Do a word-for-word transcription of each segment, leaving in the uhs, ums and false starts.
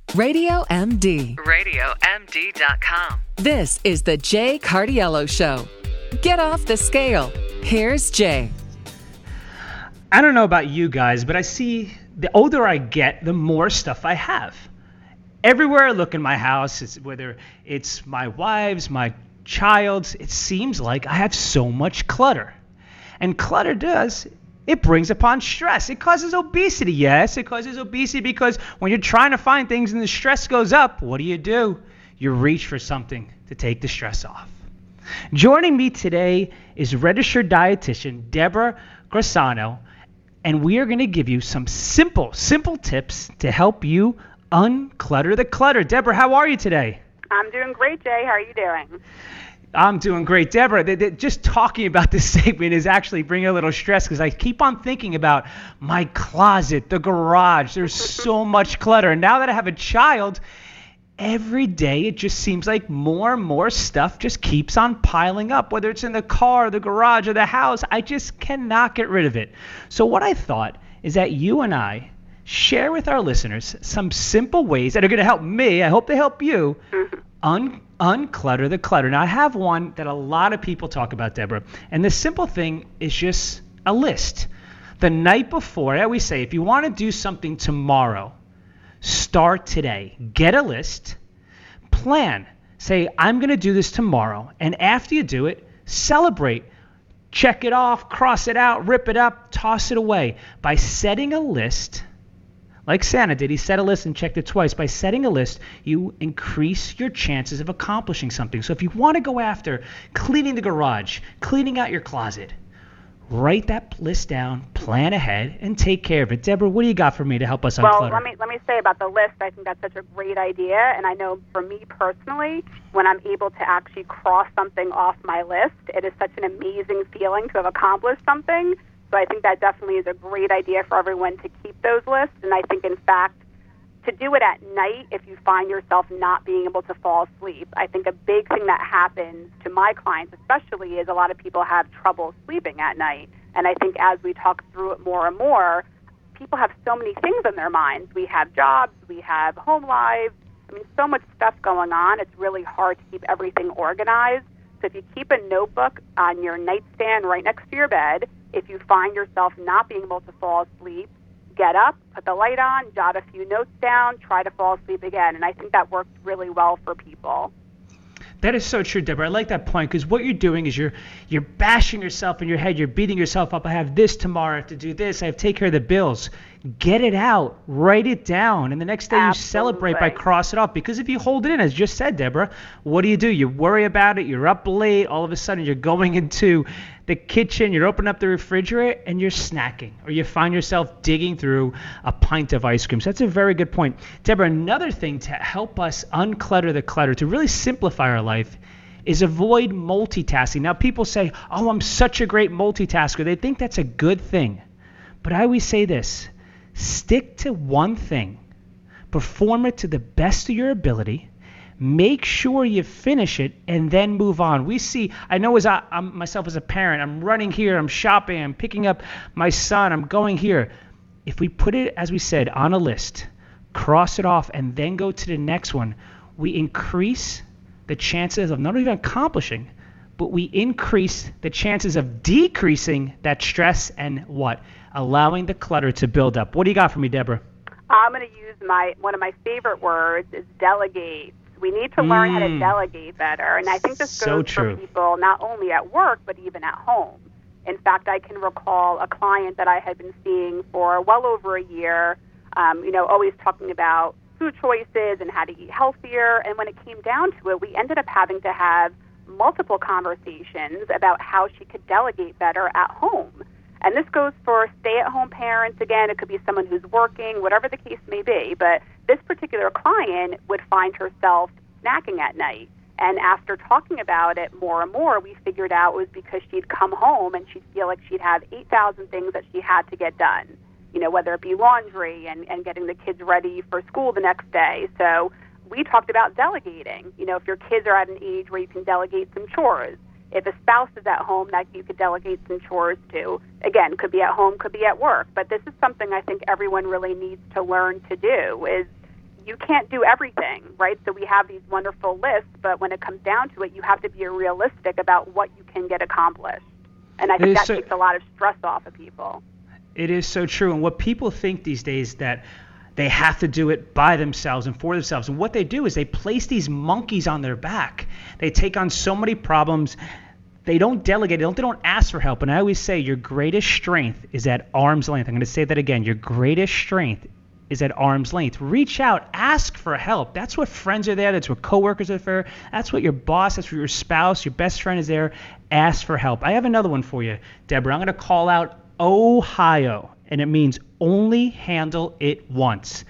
Radio M D. radio m d dot com. This is the Jay Cardiello Show. Get off the scale. Here's Jay. I don't know about you guys, but I see the older I get, the more stuff I have. Everywhere I look in my house, it's, whether it's my wife's, my child's, it seems like I have so much clutter. And clutter does, it brings upon stress. It causes obesity, yes. It causes obesity because when you're trying to find things and the stress goes up, what do you do? You reach for something to take the stress off. Joining me today is registered dietitian Deborah Grassano, and we are going to give you some simple, simple tips to help you unclutter the clutter. Deborah, how are you today? I'm doing great, Jay. How are you doing? I'm doing great. Deborah, they, they, just talking about this segment is actually bringing a little stress because I keep on thinking about my closet, the garage. There's so much clutter. And now that I have a child, every day it just seems like more and more stuff just keeps on piling up, whether it's in the car, the garage, or the house. I just cannot get rid of it. So what I thought is that you and I share with our listeners some simple ways that are going to help me, I hope they help you, un- unclutter the clutter. Now, I have one that a lot of people talk about, Deborah, and the simple thing is just a list. The night before, I always say, if you want to do something tomorrow, start today. Get a list, plan. Say, I'm going to do this tomorrow, and after you do it, celebrate. Check it off, cross it out, rip it up, toss it away. By setting a list, like Santa did, he set a list and checked it twice. By setting a list, you increase your chances of accomplishing something. So if you want to go after cleaning the garage, cleaning out your closet, write that list down, plan ahead, and take care of it. Deborah, what do you got for me to help us unclutter? Well, let me let me say about the list, I think that's such a great idea. And I know for me personally, when I'm able to actually cross something off my list, it is such an amazing feeling to have accomplished something. So I think that definitely is a great idea for everyone to keep those lists. And I think, in fact, to do it at night, if you find yourself not being able to fall asleep, I think a big thing that happens to my clients especially is a lot of people have trouble sleeping at night. And I think as we talk through it more and more, people have so many things in their minds. We have jobs, we have home lives, I mean, so much stuff going on. It's really hard to keep everything organized. So if you keep a notebook on your nightstand right next to your bed, if you find yourself not being able to fall asleep, get up, put the light on, jot a few notes down, try to fall asleep again. And I think that works really well for people. That is so true, Deborah. I like that point because what you're doing is you're you're bashing yourself in your head. You're beating yourself up. I have this tomorrow. I have to do this. I have to take care of the bills. Get it out. Write it down. And the next day Absolutely. You celebrate by cross it off. Because if you hold it in, as you just said, Deborah, what do you do? You worry about it. You're up late. All of a sudden, you're going into the kitchen. You're opening up the refrigerator, and you're snacking. Or you find yourself digging through a pint of ice cream. So that's a very good point. Deborah, another thing to help us unclutter the clutter, to really simplify our life, is avoid multitasking. Now, people say, oh, I'm such a great multitasker. They think that's a good thing. But I always say this. Stick to one thing. Perform it to the best of your ability. Make sure you finish it and then move on. We see, I know as I, I'm myself as a parent, I'm running here, I'm shopping, I'm picking up my son, I'm going here. If we put it, as we said, on a list, cross it off, and then go to the next one, we increase the chances of not even accomplishing, but we increase the chances of decreasing that stress and what? Allowing the clutter to build up. What do you got for me, Deborah? I'm going to use my one of my favorite words is delegate. We need to learn mm. how to delegate better. And I think this so goes true. for people not only at work, but even at home. In fact, I can recall a client that I had been seeing for well over a year, um, you know, always talking about food choices and how to eat healthier. And when it came down to it, we ended up having to have multiple conversations about how she could delegate better at home. And this goes for stay-at-home parents. Again, it could be someone who's working, whatever the case may be. But this particular client would find herself snacking at night. And after talking about it more and more, we figured out it was because she'd come home and she'd feel like she'd have eight thousand things that she had to get done, you know, whether it be laundry and, and getting the kids ready for school the next day. So we talked about delegating. You know, if your kids are at an age where you can delegate some chores. If a spouse is at home, that you could delegate some chores to. Again, could be at home, could be at work. But this is something I think everyone really needs to learn to do is you can't do everything, right? So we have these wonderful lists, but when it comes down to it, you have to be realistic about what you can get accomplished. And I think that so, takes a lot of stress off of people. It is so true. And what people think these days that they have to do it by themselves and for themselves. And what they do is they place these monkeys on their back. They take on so many problems. They don't delegate. They don't, they don't ask for help. And I always say your greatest strength is at arm's length. I'm going to say that again. Your greatest strength is at arm's length. Reach out. Ask for help. That's what friends are there. That's what coworkers are there. That's what your boss, that's what your spouse, your best friend is there. Ask for help. I have another one for you, Deborah. I'm going to call out Ohio, and it means only handle it once.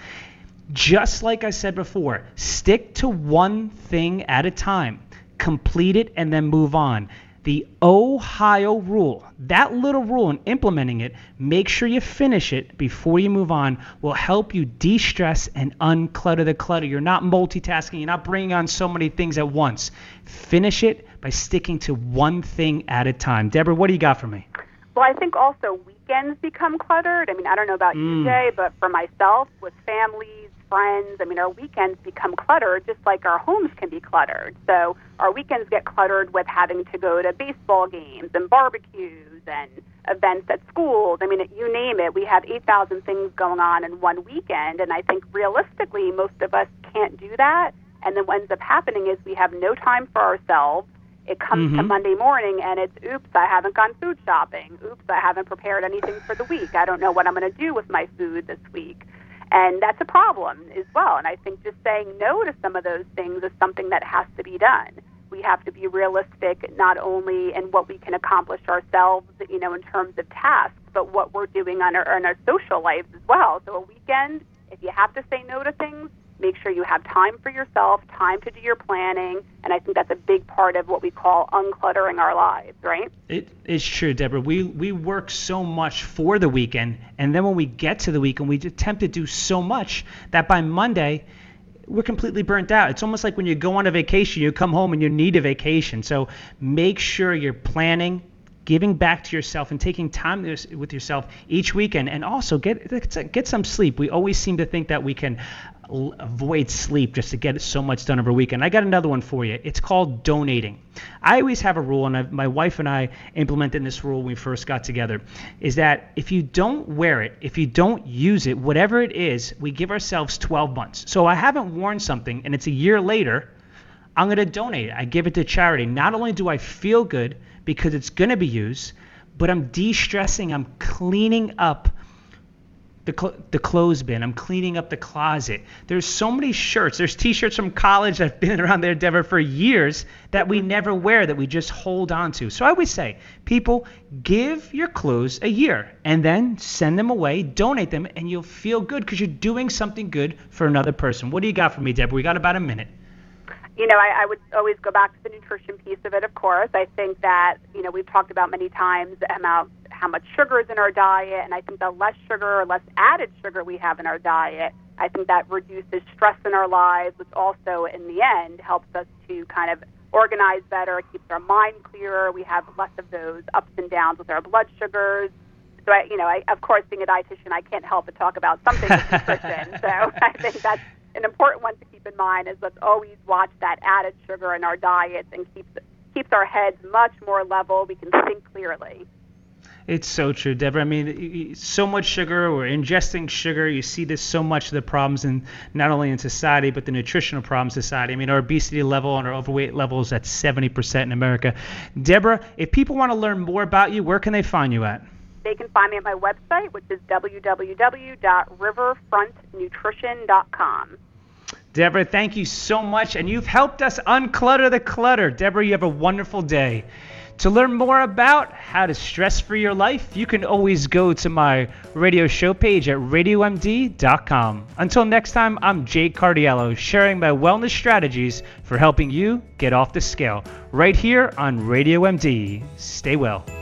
Just like I said before, stick to one thing at a time. Complete it and then move on. The Ohio rule, that little rule and implementing it, make sure you finish it before you move on, will help you de-stress and unclutter the clutter. You're not multitasking. You're not bringing on so many things at once. Finish it by sticking to one thing at a time. Deborah, what do you got for me? Well, I think also weekends become cluttered. I mean, I don't know about mm. you, Jay, but for myself, with families, friends, I mean, our weekends become cluttered just like our homes can be cluttered. So our weekends get cluttered with having to go to baseball games and barbecues and events at schools. I mean, you name it, we have eight thousand things going on in one weekend, and I think realistically most of us can't do that. And then what ends up happening is we have no time for ourselves. It comes mm-hmm. to Monday morning, and it's, oops, I haven't gone food shopping. Oops, I haven't prepared anything for the week. I don't know what I'm going to do with my food this week. And that's a problem as well. And I think just saying no to some of those things is something that has to be done. We have to be realistic not only in what we can accomplish ourselves, you know, in terms of tasks, but what we're doing on our, on our social lives as well. So a weekend, if you have to say no to things, make sure you have time for yourself, time to do your planning, and I think that's a big part of what we call uncluttering our lives, right? It is true, Deborah. We we work so much for the weekend, and then when we get to the weekend, we attempt to do so much that by Monday, we're completely burnt out. It's almost like when you go on a vacation, you come home and you need a vacation. So make sure you're planning, giving back to yourself and taking time with yourself each weekend, and also get get some sleep. We always seem to think that we can avoid sleep just to get so much done over a weekend. I got another one for you. It's called donating. I always have a rule, and I've, my wife and I implemented this rule when we first got together, is that if you don't wear it, if you don't use it, whatever it is, we give ourselves twelve months. So I haven't worn something and it's a year later, I'm going to donate it. I give it to charity. Not only do I feel good because it's going to be used, but I'm de-stressing. I'm cleaning up the cl- the clothes bin. I'm cleaning up the closet. There's so many shirts. There's T-shirts from college that have been around there, Deborah, for years that we never wear, that we just hold on to. So I always say, people, give your clothes a year and then send them away, donate them, and you'll feel good because you're doing something good for another person. What do you got for me, Deborah? We got about a minute. You know, I, I would always go back to the nutrition piece of it, of course. I think that, you know, we've talked about many times about how much sugar is in our diet, and I think the less sugar or less added sugar we have in our diet, I think that reduces stress in our lives, which also, in the end, helps us to kind of organize better, keeps our mind clearer. We have less of those ups and downs with our blood sugars. So, I, you know, I, of course, being a dietitian, I can't help but talk about something with nutrition. So I think that's an important one to keep in mind, is let's always watch that added sugar in our diets and keeps keeps our heads much more level. We can think clearly. It's so true, Deborah. I mean, so much sugar, we're ingesting sugar. You see this so much of the problems in not only in society, but the nutritional problems in society. I mean, our obesity level and our overweight level is at seventy percent in America. Deborah, if people want to learn more about you, where can they find you at? They can find me at my website, which is w w w dot riverfront nutrition dot com. Deborah, thank you so much, and you've helped us unclutter the clutter. Deborah, you have a wonderful day. To learn more about how to stress-free your life, you can always go to my radio show page at radio m d dot com. Until next time, I'm Jay Cardiello, sharing my wellness strategies for helping you get off the scale, right here on Radio M D. Stay well.